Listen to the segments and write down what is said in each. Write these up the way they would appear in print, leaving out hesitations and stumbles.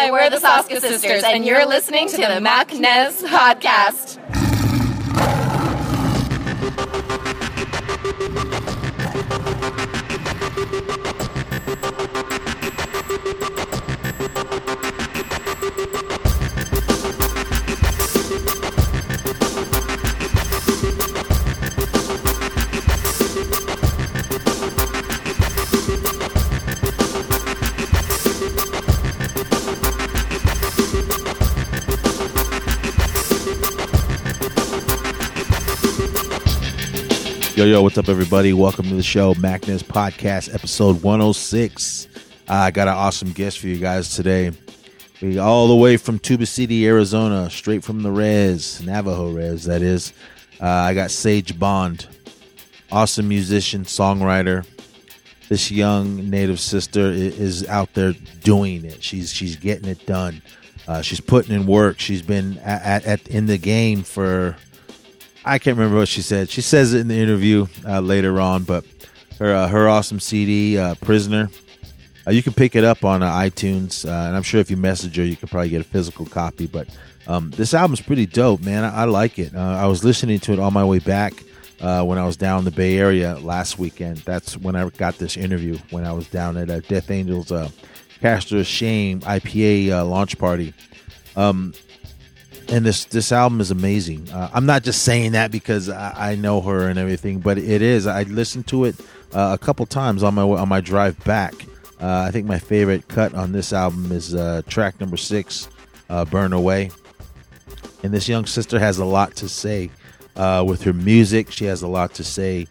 Hi, we're the Saska Sisters, and you're listening to the MacNez Podcast. Yo, what's up, everybody? Welcome to the show, MacNez Podcast, episode 106. I got an awesome guest for you guys today. We all the way from Tuba City, Arizona, straight from the Res, Navajo Res, that is. I got Sage Bond, awesome musician, songwriter. This young native sister is out there doing it. She's getting it done. She's putting in work. She's been in the game for... I can't remember what she said. She says it in the interview later on, but her awesome CD, Prisoner, you can pick it up on iTunes, and I'm sure if you message her, you can probably get a physical copy. But this album's pretty dope, man. I like it. I was listening to it on my way back when I was down in the Bay Area last weekend. That's when I got this interview, when I was down at Death Angels Pastor Shame IPA launch party. And this album is amazing. I'm not just saying that because I know her and everything, but it is. I listened to it a couple times on my drive back. I think my favorite cut on this album is track number 6, Burn Away. And this young sister has a lot to say with her music. She has a lot to say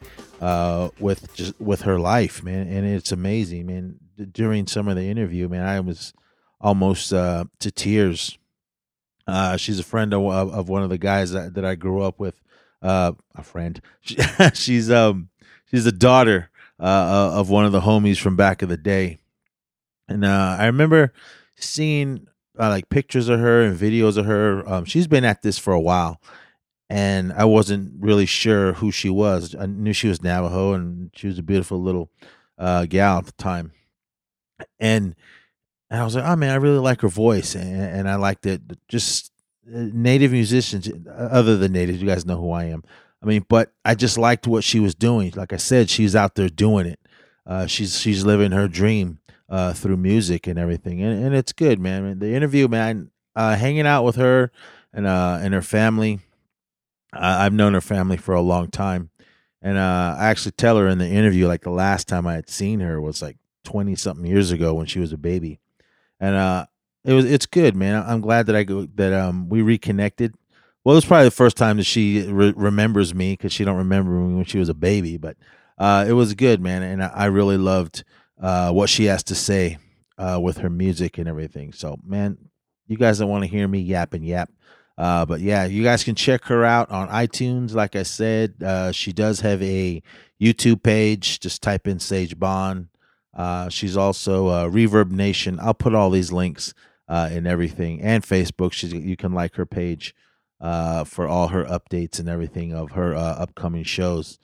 with her life, man. And it's amazing, man. During some of the interview, man, I was almost to tears. She's a friend of one of the guys that I grew up with. A friend. She's a daughter of one of the homies from back in the day, and I remember seeing like pictures of her and videos of her. She's been at this for a while, and I wasn't really sure who she was. I knew she was Navajo, and she was a beautiful little gal at the time, and I was like, oh, man, I really like her voice, and I liked it. Just native musicians, other than natives, you guys know who I am. I mean, but I just liked what she was doing. Like I said, she's out there doing it. She's living her dream through music and everything, and it's good, man. The interview, man, hanging out with her and her family. I've known her family for a long time, and I actually tell her in the interview, like the last time I had seen her was like 20-something years ago when she was a baby. And it's good, man. I'm glad that we reconnected. Well, it was probably the first time that she remembers me, because she don't remember me when she was a baby. But it was good, man, and I really loved what she has to say with her music and everything. So, man, you guys don't want to hear me yap and yap. But yeah, you guys can check her out on iTunes. Like I said, she does have a YouTube page. Just type in Sage Bond. She's also Reverb Nation. I'll put all these links and everything, and Facebook. You can like her page for all her updates and everything of her upcoming shows.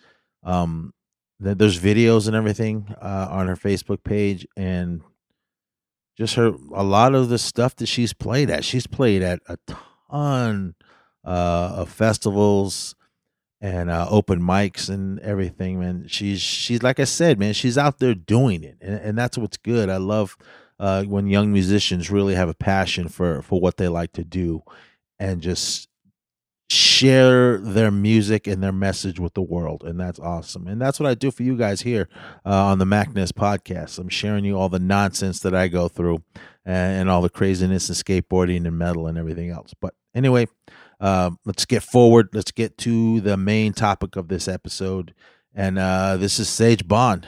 There's videos and everything on her Facebook page, and just a lot of the stuff that she's played at. She's played at a ton of festivals and open mics and everything, man. She's like I said, man, she's out there doing it, and that's what's good. I love when young musicians really have a passion for what they like to do, and just share their music and their message with the world, and that's awesome. And that's what I do for you guys here on the MacNez Podcast. I'm sharing you all the nonsense that I go through, and all the craziness and skateboarding and metal and everything else. But anyway, let's get forward. Let's get to the main topic of this episode. And this is Sage Bond.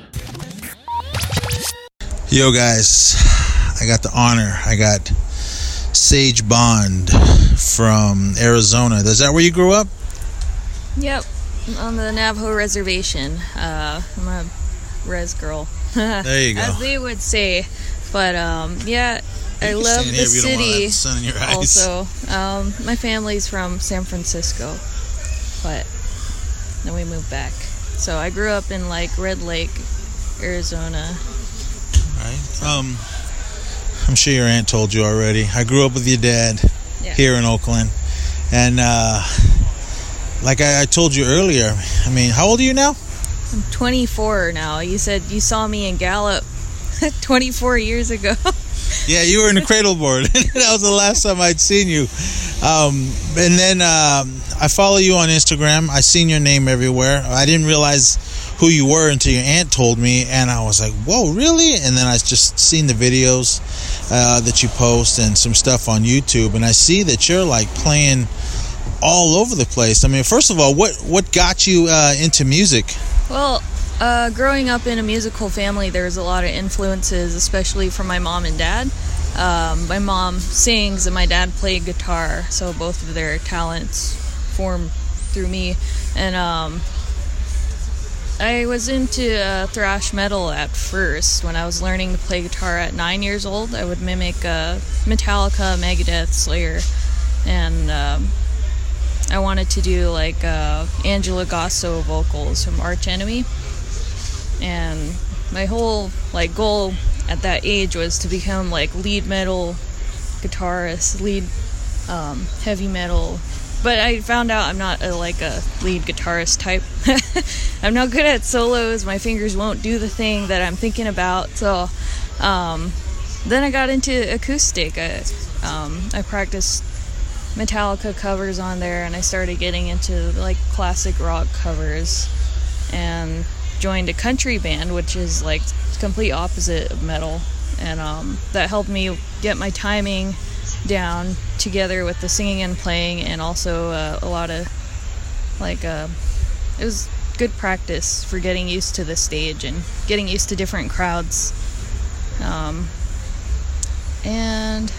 Yo, guys, I got the honor. I got Sage Bond from Arizona. Is that where you grew up? Yep, on the Navajo reservation. I'm a res girl. There you go. As they would say. But yeah, I love the city. Also, my family's from San Francisco, but then we moved back. So I grew up in like Red Lake, Arizona. Right. I'm sure your aunt told you already. I grew up with your dad here in Oakland. And like I told you earlier, I mean, how old are you now? I'm 24 now. You said you saw me in Gallup 24 years ago. Yeah, you were in the cradle board. That was the last time I'd seen you. And then I follow you on Instagram. I seen your name everywhere. I didn't realize who you were until your aunt told me, and I was like, whoa, really? And then I just seen the videos that you post and some stuff on YouTube, and I see that you're like playing all over the place. I mean, first of all, what got you into music? Well, growing up in a musical family, there's a lot of influences, especially from my mom and dad. My mom sings and my dad played guitar, so both of their talents form through me. And I was into thrash metal at first. When I was learning to play guitar at 9 years old, I would mimic Metallica, Megadeth, Slayer, and I wanted to do like Angela Gasso vocals from Arch Enemy. And my whole like goal at that age was to become like lead metal guitarist, lead heavy metal. But I found out I'm not a lead guitarist type. I'm not good at solos. My fingers won't do the thing that I'm thinking about. So then I got into acoustic. I practiced Metallica covers on there, and I started getting into like classic rock covers, and joined a country band, which is like complete opposite of metal, and that helped me get my timing down together with the singing and playing, and also a lot of like it was good practice for getting used to the stage and getting used to different crowds. And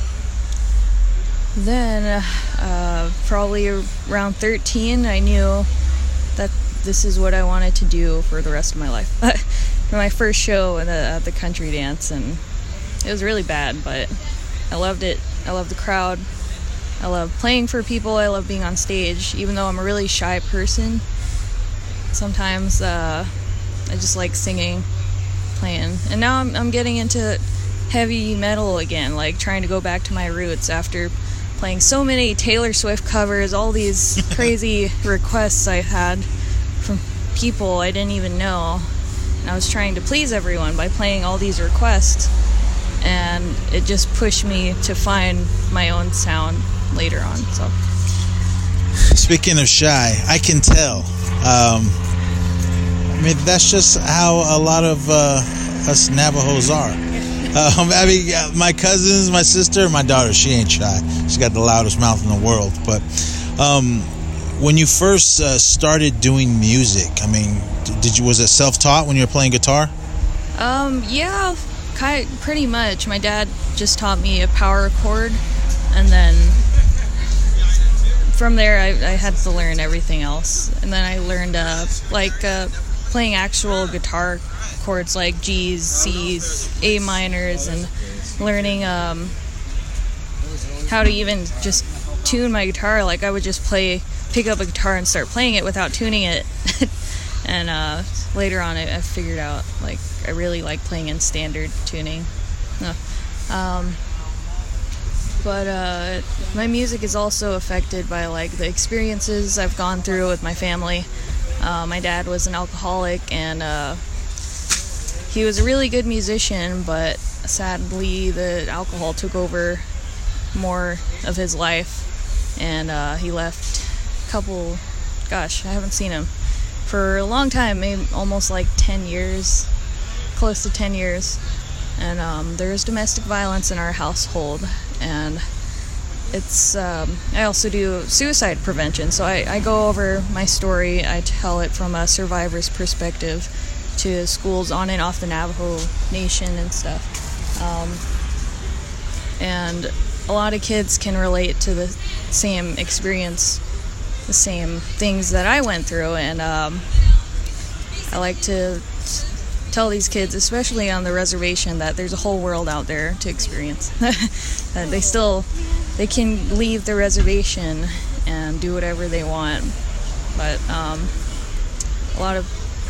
then probably around 13 I knew that this is what I wanted to do for the rest of my life. For my first show at the country dance, and it was really bad, but I loved it. I love the crowd. I love playing for people. I love being on stage, even though I'm a really shy person. Sometimes I just like singing, playing. And now I'm getting into heavy metal again, like trying to go back to my roots after playing so many Taylor Swift covers, all these crazy requests I had from people I didn't even know. And I was trying to please everyone by playing all these requests. And it just pushed me to find my own sound later on. So, speaking of shy, I can tell. I mean, that's just how a lot of us Navajos are. I mean, my cousins, my sister, my daughter, she ain't shy. She's got the loudest mouth in the world. But when you first started doing music, I mean, was it self-taught when you were playing guitar? Yeah. Pretty much. My dad just taught me a power chord, and then from there I had to learn everything else. And then I learned playing actual guitar chords like G's, C's, A minors, and learning how to even just tune my guitar. Like I would just pick up a guitar and start playing it without tuning it. And later on I figured out like I really like playing in standard tuning. But my music is also affected by like the experiences I've gone through with my family. My dad was an alcoholic, and he was a really good musician, but sadly the alcohol took over more of his life, and he left I haven't seen him for a long time, maybe almost like 10 years, close to 10 years. And there's domestic violence in our household, and it's I also do suicide prevention, so I go over my story. I tell it from a survivor's perspective to schools on and off the Navajo Nation and stuff, and a lot of kids can relate to the same experience, the same things that I went through. And I like to tell these kids, especially on the reservation, that there's a whole world out there to experience. That they can leave the reservation and do whatever they want, but a lot of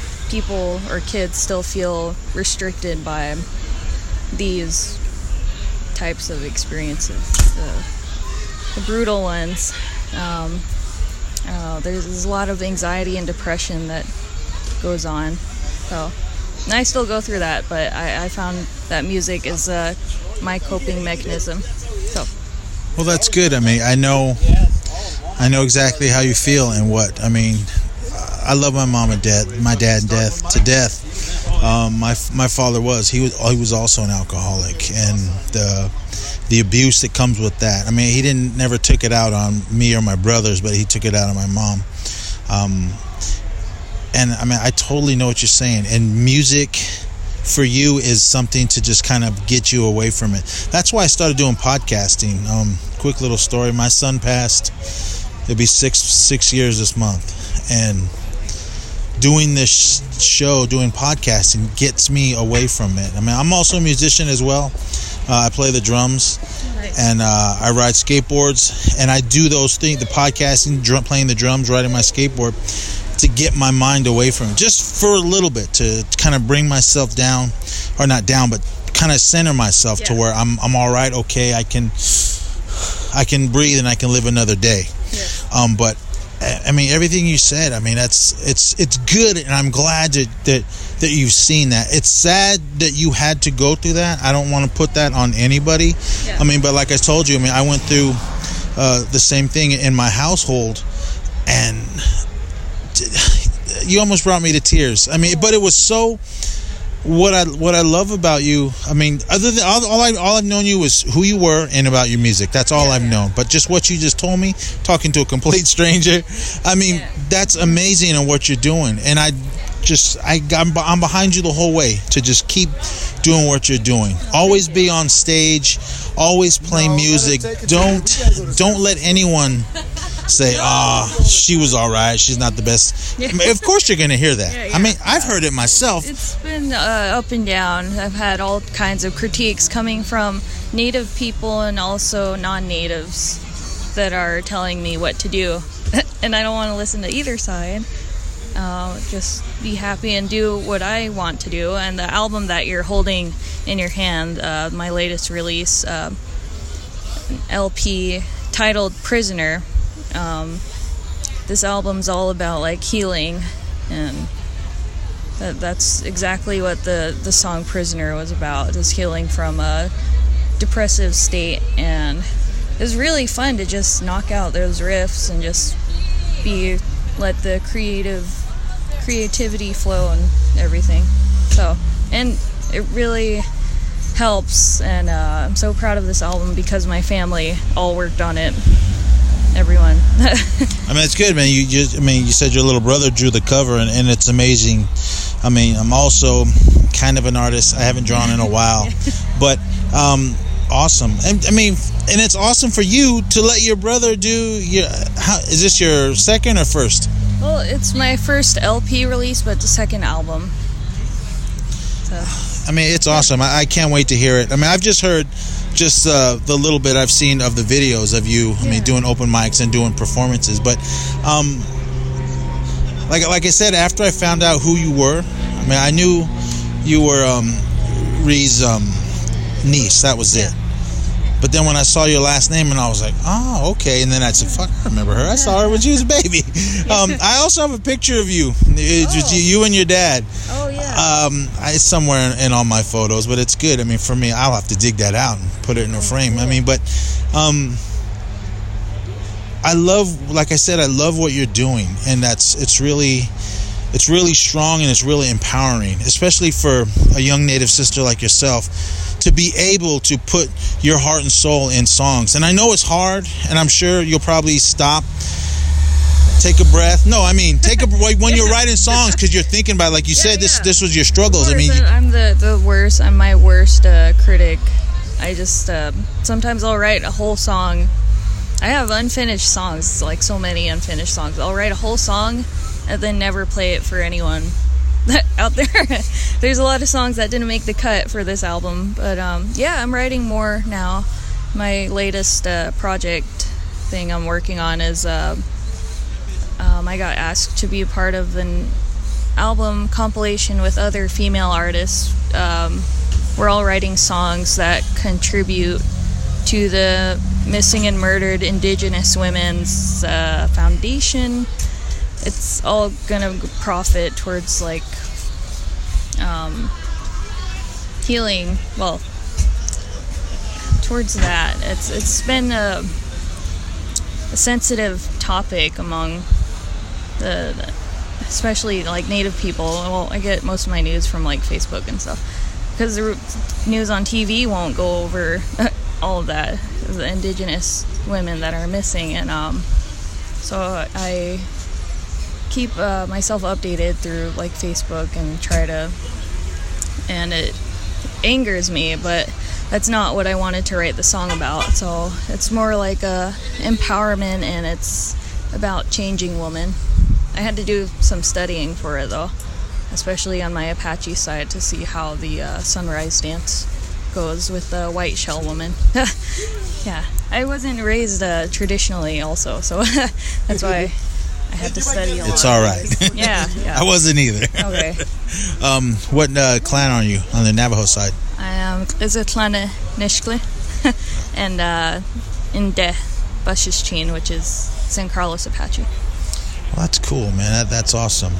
people or kids still feel restricted by these types of experiences, the brutal ones. There's a lot of anxiety and depression that goes on. So, and I still go through that, but I found that music is my coping mechanism. So. Well, that's good. I mean, I know exactly how you feel and what. I mean, I love my mom and dad, my dad to death. My father he was also an alcoholic, and the abuse that comes with that. I mean, he never took it out on me or my brothers, but he took it out on my mom. And I mean, I totally know what you're saying. And music for you is something to just kind of get you away from it. That's why I started doing podcasting. Quick little story. My son passed. It'll be six years this month. And doing this show, doing podcasting, gets me away from it. I mean, I'm also a musician as well. I play the drums, and I ride skateboards, and I do those things, the podcasting, playing the drums, riding my skateboard, to get my mind away from it, just for a little bit, to kind of bring myself down, or not down, but kind of center myself to where I'm all right, okay, I can breathe and I can live another day. But I mean, everything you said, I mean, it's good, and I'm glad that you've seen that. It's sad that you had to go through that. I don't want to put that on anybody. I mean, but like I told you, I mean, I went through the same thing in my household, and you almost brought me to tears. I mean, but it was so. What I love about you, I mean, other than all I've known you is who you were and about your music. That's all I've known. But just what you just told me, talking to a complete stranger, I mean, that's amazing in what you're doing. And I'm behind you the whole way to just keep doing what you're doing. Always be on stage. Always play music. Don't let anyone say, she was all right, she's not the best. I mean, of course you're going to hear that. I mean, I've heard it myself. It's been up and down. I've had all kinds of critiques coming from native people and also non-natives that are telling me what to do. And I don't want to listen to either side. Just be happy and do what I want to do. And the album that you're holding in your hand, my latest release, an LP titled Prisoner. This album's all about like healing, and that's exactly what the song Prisoner was about, is healing from a depressive state. And it was really fun to just knock out those riffs and just let the creativity flow and everything. So, and it really helps, and I'm so proud of this album because my family all worked on it. Everyone. I mean, it's good, man. You said your little brother drew the cover, and it's amazing. I mean, I'm also kind of an artist. I haven't drawn in a while, but awesome. And I mean, and it's awesome for you to let your brother do is this your second or first? Well, it's my first LP release, but the second album. So. I mean, it's awesome. I can't wait to hear it. I mean, I've just heard the little bit I've seen of the videos of you. I mean, doing open mics and doing performances. But like I said, after I found out who you were, I mean, I knew you were Ree's niece. That was it. But then when I saw your last name, and I was like, oh, okay. And then I said, fuck, I remember her. I saw her when she was a baby. I also have a picture of you. It's you and your dad. Oh, yeah. It's somewhere in all my photos, but it's good. I mean, for me, I'll have to dig that out and put it in a frame. I mean, but I love, like I said, I love what you're doing. And it's really strong, and it's really empowering, especially for a young Native sister like yourself, to be able to put your heart and soul in songs. And I know it's hard, and I'm sure you'll probably stop, take a breath. No, I mean, when you're writing songs, because you're thinking about, like you said, this was your struggles. I mean, I'm the worst. I'm my worst critic. I just sometimes I'll write a whole song. I have unfinished songs, like so many unfinished songs. I'll write a whole song and then never play it for anyone out there. There's a lot of songs that didn't make the cut for this album, but I'm writing more now. My latest project thing I'm working on is I got asked to be a part of an album compilation with other female artists we're all writing songs that contribute to the Missing and Murdered Indigenous Women's Foundation. It's all gonna profit towards like healing. Well, towards that. It's been a sensitive topic among the especially like Native people. Well, I get most of my news from like Facebook and stuff, because the news on TV won't go over all of that, the Indigenous women that are missing. And so I keep myself updated through like Facebook and try to, and it angers me, but that's not what I wanted to write the song about. So it's more like a empowerment, and it's about changing women. I had to do some studying for it though, especially on my Apache side, to see how the sunrise dance goes with the white shell woman. Yeah, I wasn't raised traditionally also, so that's why I had to study a lot. It's all right. Yeah. I wasn't either. Okay. What clan are you on the Navajo side? I am Izatlana Nishkle and Inde Bashishchin, which is San Carlos Apache. Well, that's cool, man. That's awesome.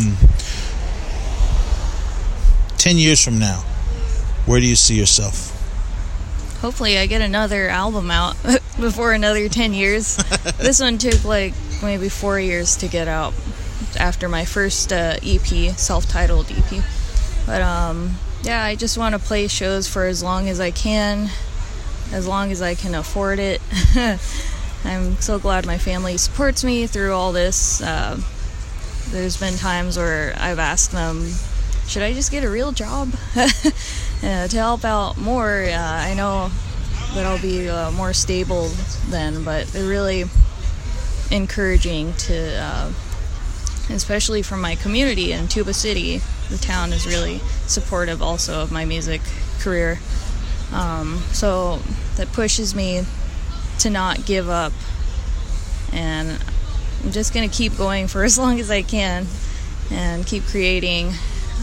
10 years from now, where do you see yourself? Hopefully I get another album out before another 10 years. This one took like maybe 4 years to get out after my first EP, self-titled EP. But yeah, I just want to play shows for as long as I can afford it. I'm so glad my family supports me through all this. There's been times where I've asked them, should I just get a real job to help out more? I know that I'll be more stable then, but they're really encouraging to, especially from my community in Tuba City. The town is really supportive also of my music career. So that pushes me to not give up, and I'm just gonna keep going for as long as I can and keep creating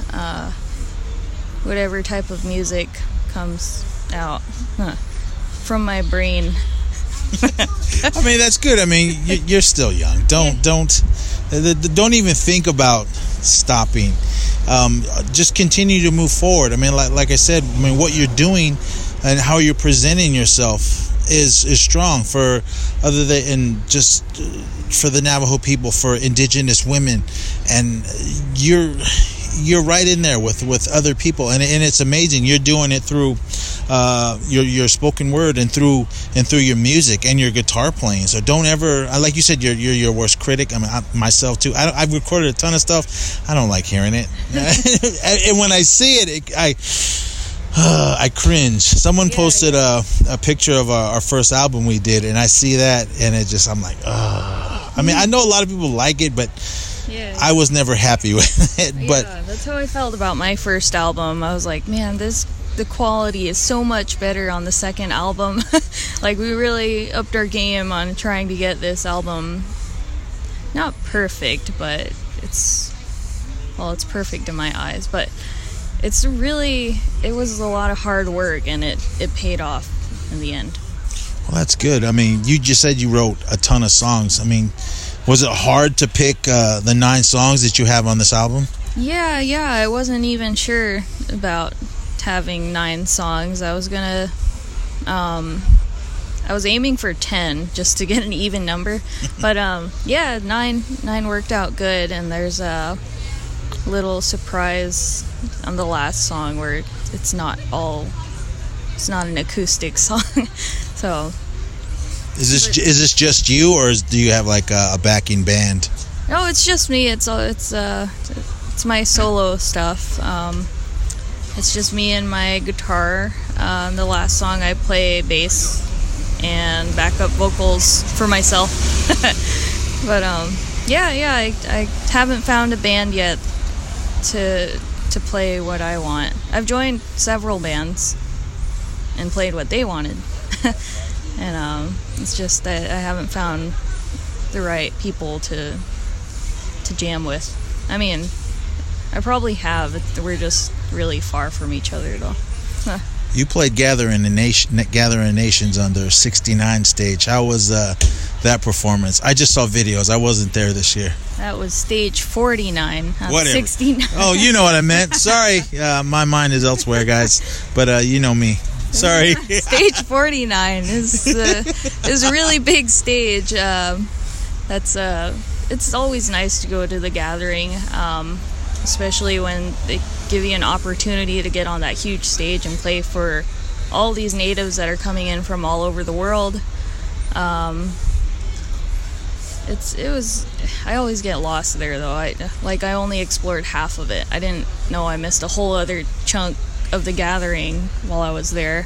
whatever type of music comes out from my brain. I mean, that's good. I mean, you're still young. Don't even think about stopping. Just continue to move forward. I mean, like I said, I mean, what you're doing and how you're presenting yourself is strong for other than just for the Navajo people, for indigenous women, and you're right in there with other people, and it's amazing. You're doing it through your spoken word and through your music and your guitar playing. So don't ever, like you said, you're your worst critic. I mean, myself too. I've recorded a ton of stuff. I don't like hearing it, and when I see it, I cringe. Someone posted a picture of our first album we did, and I see that, and it just, I'm like, I mean, I know a lot of people like it, but yeah, I was never happy with it. But yeah, that's how I felt about my first album. I was like, man, the quality is so much better on the second album. Like, we really upped our game on trying to get this album not perfect, but it's perfect in my eyes, but it was a lot of hard work, and it paid off in the end. Well, that's good. I mean, you just said you wrote a ton of songs. I mean, was it hard to pick the 9 songs that you have on this album? Yeah, I wasn't even sure about having 9 songs. I was aiming for 10 just to get an even number, but yeah, 9 worked out good. And there's a little surprise on the last song where it's not an acoustic song. So is this just you, or do you have like a backing band? No, it's just me. It's my solo stuff. It's just me and my guitar. The last song I play bass and backup vocals for myself. But I haven't found a band yet to play what I want. I've joined several bands and played what they wanted. And it's just that I haven't found the right people to jam with. I mean, I probably have. We're just really far from each other, though. You played Gathering Nations on their 69 stage. How was that performance? I just saw videos. I wasn't there this year. That was stage 49. Whatever. 69. Oh, you know what I meant. Sorry. My mind is elsewhere, guys. But you know me. Sorry. Stage 49 is a really big stage. It's always nice to go to the Gathering, especially when they give you an opportunity to get on that huge stage and play for all these natives that are coming in from all over the world. I always get lost there, though. I only explored half of it. I didn't know I missed a whole other chunk of the Gathering while I was there.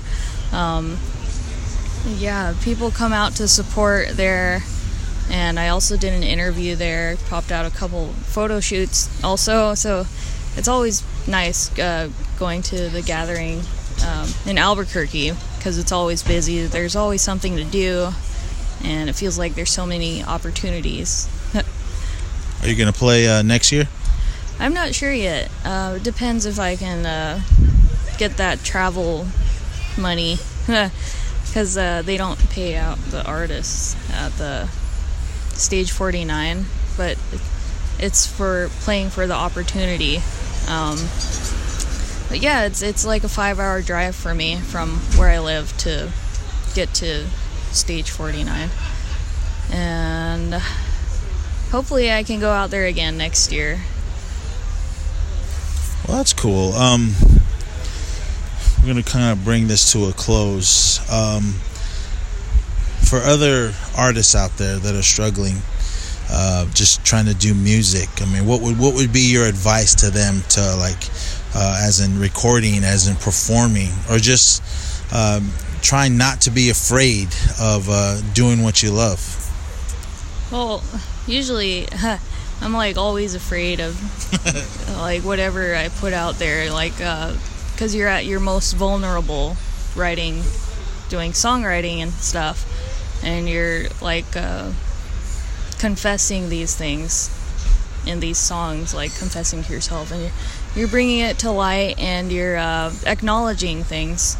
People come out to support there, and I also did an interview there, popped out a couple photo shoots also, so it's always nice going to the Gathering in Albuquerque, because it's always busy. There's always something to do, and it feels like there's so many opportunities. Are you going to play next year? I'm not sure yet. It depends if I can get that travel money, because they don't pay out the artists at the stage 49, but it's for playing for the opportunity. But yeah, it's like a 5-hour drive for me from where I live to get to stage 49, and hopefully I can go out there again next year. Well, that's cool. We're going to kind of bring this to a close. For other artists out there that are struggling, just trying to do music, I mean, what would be your advice to them, to as in recording, as in performing, or just trying not to be afraid of doing what you love? Well, usually I'm always afraid of whatever I put out there, because you're at your most vulnerable doing songwriting and stuff, and you're confessing these things in these songs, confessing to yourself, and you're bringing it to light, and you're acknowledging things.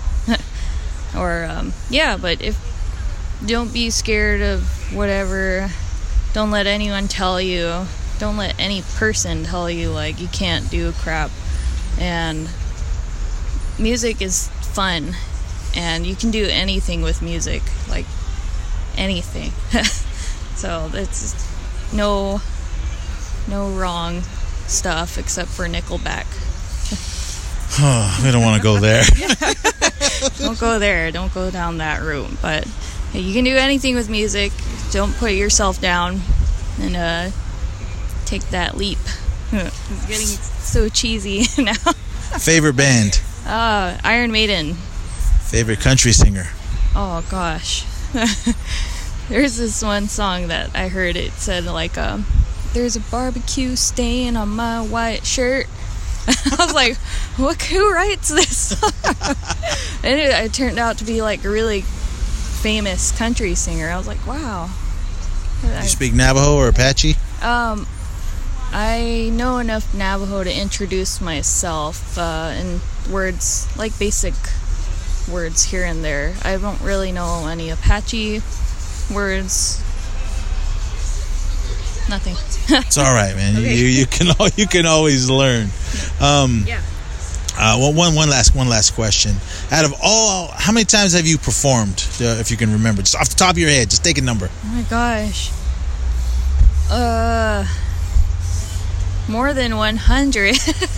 But don't be scared of whatever. Don't let anyone tell you. Don't let any person tell you you can't do crap. And music is fun, and you can do anything with music, anything. So that's no wrong stuff except for Nickelback. We don't want to go there. Don't go there. Don't go down that route. But you can do anything with music. Don't put yourself down, and take that leap. It's getting so cheesy now. Favorite band? Iron Maiden. Favorite country singer? Oh gosh. There's this one song that I heard. It said there's a barbecue stain on my white shirt. I was like, who writes this song? And it turned out to be a really famous country singer. I was like, wow. You speak Navajo or Apache? I know enough Navajo to introduce myself in words, basic words here and there. I don't really know any Apache words. Nothing. It's all right, man. Okay. You can always learn. One last question. Out of all, how many times have you performed? If you can remember, just off the top of your head, just take a number. Oh my gosh. More than 100.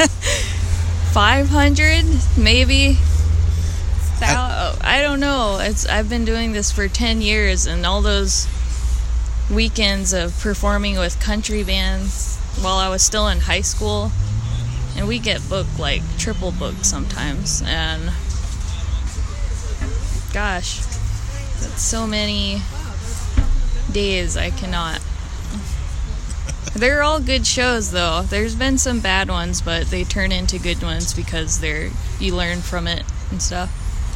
500 maybe. I don't know. I've been doing this for 10 years, and all those weekends of performing with country bands while I was still in high school, and we get booked triple booked sometimes, and gosh, that's so many days I cannot. They're all good shows, though. There's been some bad ones, but they turn into good ones because you learn from it and stuff.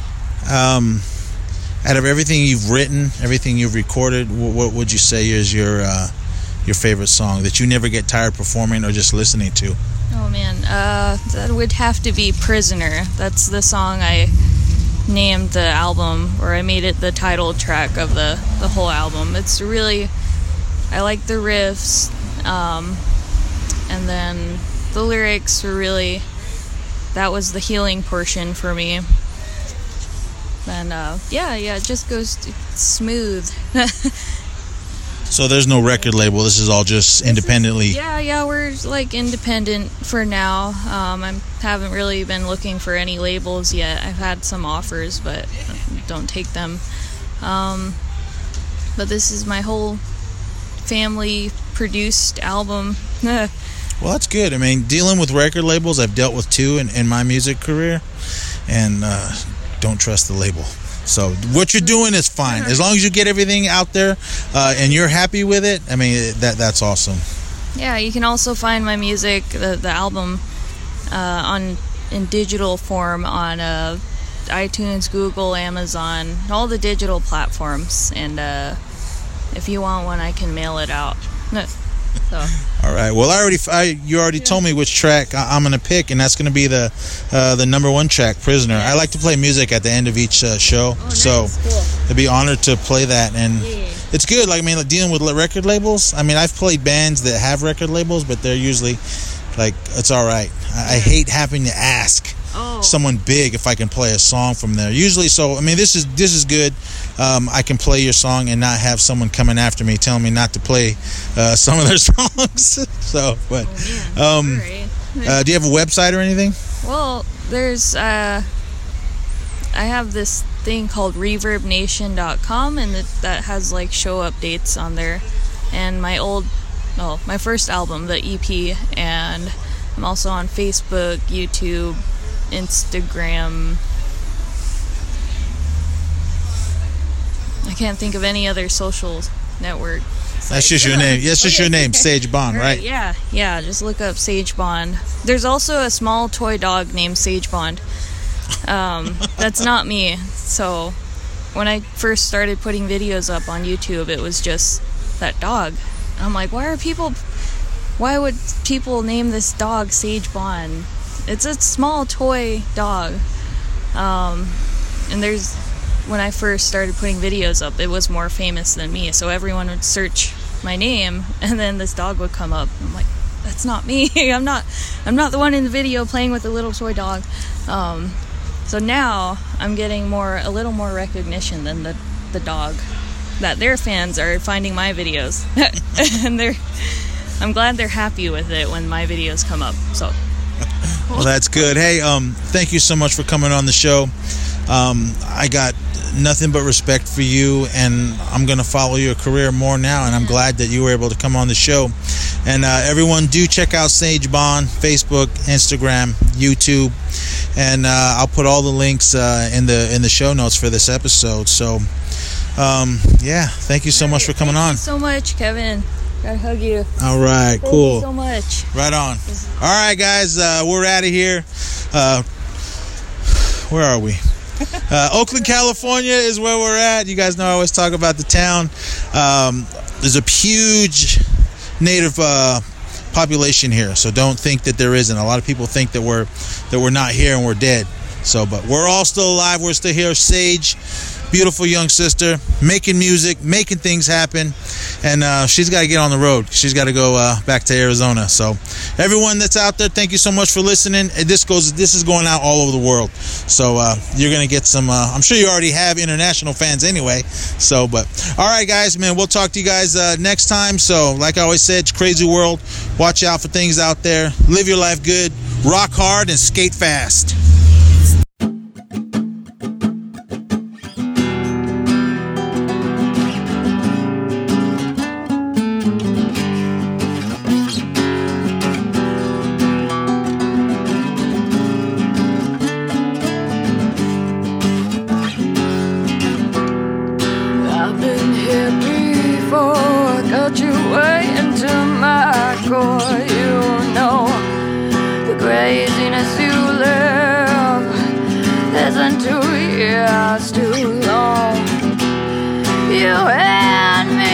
Out of everything you've written, everything you've recorded, what would you say is your favorite song that you never get tired performing or just listening to? Oh man, that would have to be Prisoner. That's the song I named the album, or I made it the title track of the whole album. It's really, I like the riffs, and then the lyrics were really, that was the healing portion for me. And it just goes smooth. So there's no record label. This is all just independently. We're like independent for now. I haven't really been looking for any labels yet. I've had some offers, but don't take them. But this is my whole family produced album. Well, that's good. I mean, dealing with record labels, I've dealt with two in my music career, and don't trust the label. So what you're doing is fine. As long as you get everything out there and you're happy with it, I mean, that's awesome. Yeah, you can also find my music, the album, in digital form on iTunes, Google, Amazon, all the digital platforms. And if you want one, I can mail it out. So. All right. Well, you already told me which track I'm going to pick, and that's going to be the number one track, Prisoner. Yes. I like to play music at the end of each show, so cool. I'd be honored to play that. And it's good. Like, I mean, dealing with record labels. I mean, I've played bands that have record labels, but they're usually like, it's all right. I hate having to ask someone big if I can play a song from there. Usually, so I mean, this is good. I can play your song and not have someone coming after me telling me not to play some of their songs. So, but do you have a website or anything? Well, there's I have this thing called ReverbNation.com, and that has like show updates on there, and my first album, the EP, and I'm also on Facebook, YouTube, Instagram. I can't think of any other social network. That's just your name. That's just your name, Sage Bond, right? Yeah. Just look up Sage Bond. There's also a small toy dog named Sage Bond. That's not me. So when I first started putting videos up on YouTube, it was just that dog. I'm like, why would people name this dog Sage Bond? It's a small toy dog. And when I first started putting videos up, it was more famous than me, so everyone would search my name, and then this dog would come up. I'm like, that's not me. I'm not the one in the video playing with the little toy dog. So now I'm getting a little more recognition than the dog. That their fans are finding my videos, and I'm glad they're happy with it when my videos come up. So. Well, that's good. Hey, thank you so much for coming on the show. I got nothing but respect for you, and I'm going to follow your career more now, and I'm glad that you were able to come on the show. And everyone, do check out Sage Bond, Facebook, Instagram, YouTube, and I'll put all the links in the show notes for this episode. So, thank you so much for coming on. Thank you so much, Kevin. Gotta hug you. All right, cool. Thank you so much. Right on. All right, guys, we're out of here. Where are we? Oakland, California is where we're at. You guys know I always talk about the town. There's a huge native population here, so don't think that there isn't. A lot of people think that we're not here and we're dead. So, but we're all still alive. We're still here. Sage, beautiful young sister, making music, making things happen, and she's got to get on the road. She's got to go back to Arizona. So, everyone that's out there, thank you so much for listening. This is going out all over the world. So you're gonna get some. I'm sure you already have international fans anyway. So, but all right, guys, man, we'll talk to you guys next time. So, like I always said, it's a crazy world. Watch out for things out there. Live your life good. Rock hard and skate fast.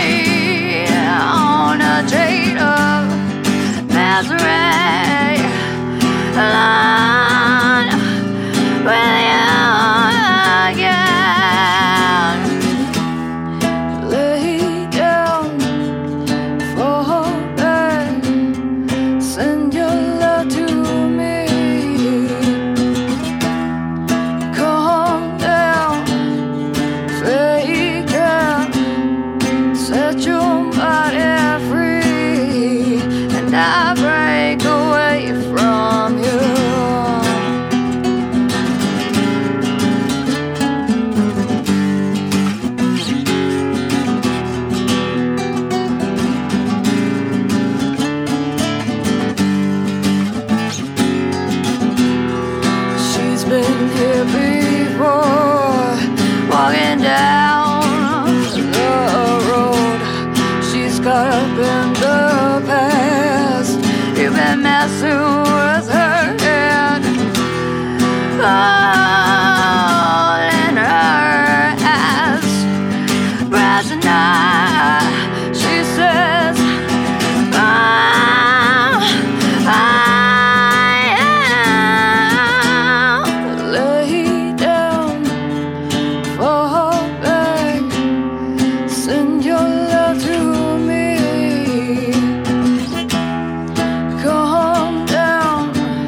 Nazareth. last night. She says, I lay down for her back, send your love to me. Calm down,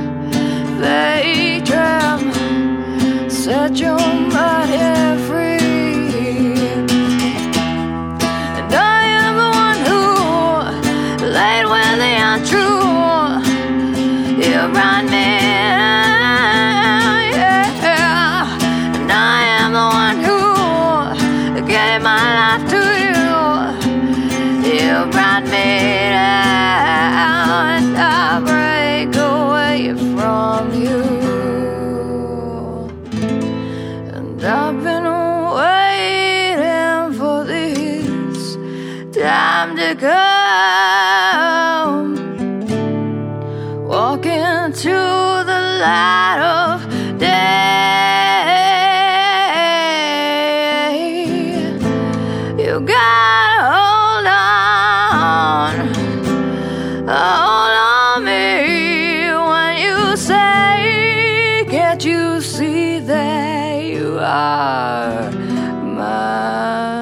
daydream, set your mind free. And I am the one who laid where they are true. You brought me, yeah. And I am the one who gave my life to you. You brought me down, and I break away from you. And I've been waiting for this time to come, walking to the light of day. You gotta hold on me when you say, can't you see that you are mine?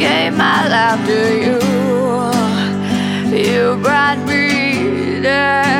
After you, you brought me down.